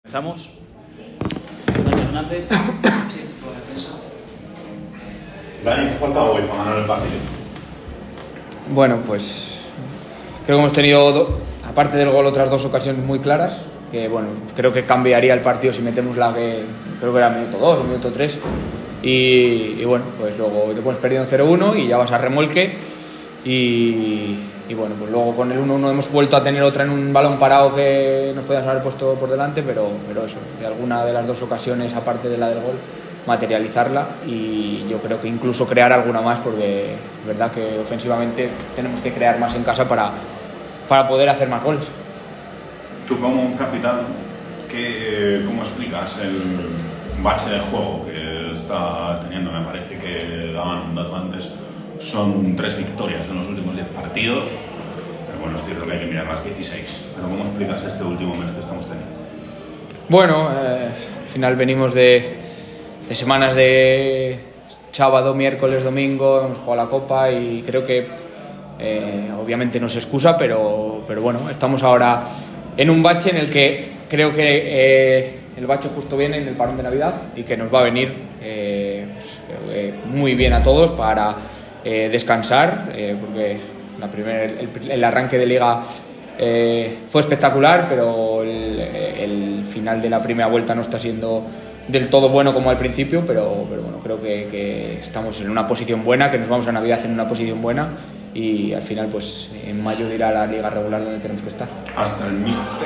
Empezamos. Dani Hernández. Sí, por la defensa. Dani, ¿qué falta hoy para ganar el partido? Bueno, pues creo que hemos tenido, aparte del gol, otras dos ocasiones muy claras. Que bueno, creo que cambiaría el partido si metemos la que creo que era minuto 2 o minuto 3. Y bueno, pues luego te pones perdido en 0-1 y ya vas a remolque. Y bueno, pues luego con el 1-1 hemos vuelto a tener otra en un balón parado que nos podíamos haber puesto por delante, pero eso, de alguna de las dos ocasiones, aparte de la del gol, materializarla y yo creo que incluso crear alguna más, porque es verdad que ofensivamente tenemos que crear más en casa para poder hacer más goles. Tú como un capitán, ¿cómo explicas el bache de juego que está teniendo? Me parece que daban un dato antes, son 3 victorias en los últimos 10 partidos, pero bueno, es cierto que hay que mirar las 16. Pero ¿cómo explicas este último mes que estamos teniendo? Bueno, al final venimos de semanas de sábado, miércoles, domingo, hemos jugado la Copa y creo que obviamente no se excusa, pero bueno, estamos ahora en un bache en el que creo que el bache justo viene en el parón de Navidad y que nos va a venir muy bien a todos para descansar, porque el arranque de Liga fue espectacular, pero el final de la primera vuelta no está siendo del todo bueno como al principio, pero bueno, creo que estamos en una posición buena, que nos vamos a Navidad en una posición buena y al final pues en mayo irá a la liga regular donde tenemos que estar. Hasta el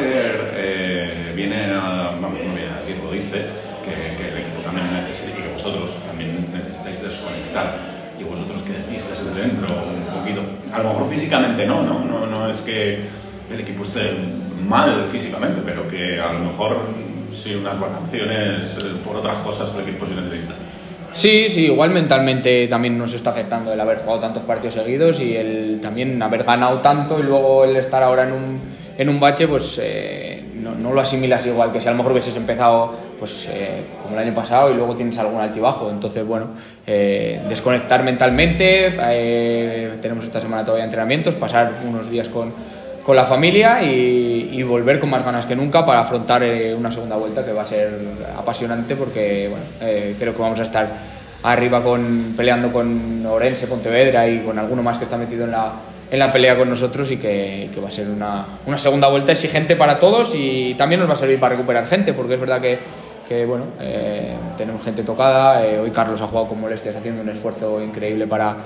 míster viene a decir, lo dice, que el equipo también necesita y que vosotros también necesitáis desconectar. ¿Y vosotros qué decís? ¿Es dentro un poquito? A lo mejor físicamente no es que el equipo esté mal físicamente, pero que a lo mejor sí unas vacaciones por otras cosas el equipo sí necesita. Sí, igual mentalmente también nos está afectando el haber jugado tantos partidos seguidos y el también haber ganado tanto y luego el estar ahora en un bache, pues no lo asimilas igual que si a lo mejor hubieses empezado pues como el año pasado y luego tienes algún altibajo. Entonces bueno, desconectar mentalmente, tenemos esta semana todavía entrenamientos, pasar unos días con la familia y volver con más ganas que nunca para afrontar una segunda vuelta que va a ser apasionante, porque bueno, creo que vamos a estar arriba peleando con Orense, Pontevedra y con alguno más que está metido en la pelea con nosotros y que va a ser una segunda vuelta exigente para todos y también nos va a servir para recuperar gente, porque es verdad que bueno, tenemos gente tocada. Hoy Carlos ha jugado con molestias haciendo un esfuerzo increíble para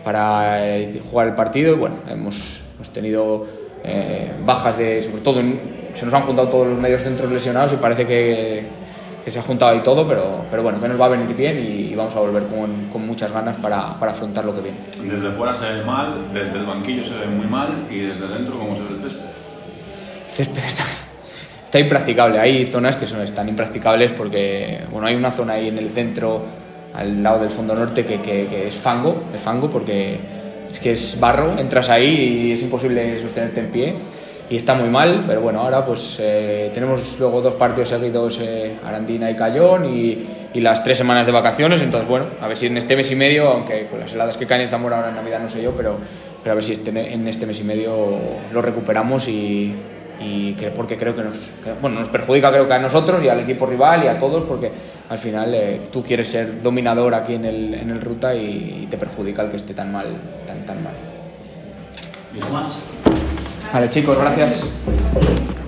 jugar el partido y bueno, hemos tenido bajas sobre todo se nos han juntado todos los medios centros lesionados y parece que se ha juntado ahí todo, pero bueno, que nos va a venir bien y vamos a volver con muchas ganas para afrontar lo que viene. Desde fuera se ve mal, desde el banquillo se ve muy mal y desde dentro, ¿cómo se ve el césped? El césped está impracticable. Hay zonas que están impracticables porque bueno, hay una zona ahí en el centro al lado del fondo norte que es fango porque es que es barro, entras ahí y es imposible sostenerte en pie y está muy mal, pero bueno, ahora pues tenemos luego 2 partidos seguidos, Arandina y Cayón y las 3 semanas de vacaciones, entonces bueno, a ver si en este mes y medio, aunque con las heladas que caen en Zamora ahora en Navidad no sé yo, pero a ver si en este mes y medio lo recuperamos porque creo que nos perjudica, creo que a nosotros y al equipo rival y a todos, porque al final tú quieres ser dominador aquí en el Ruta y te perjudica el que esté tan mal. ¿Y más? Vale, chicos, gracias.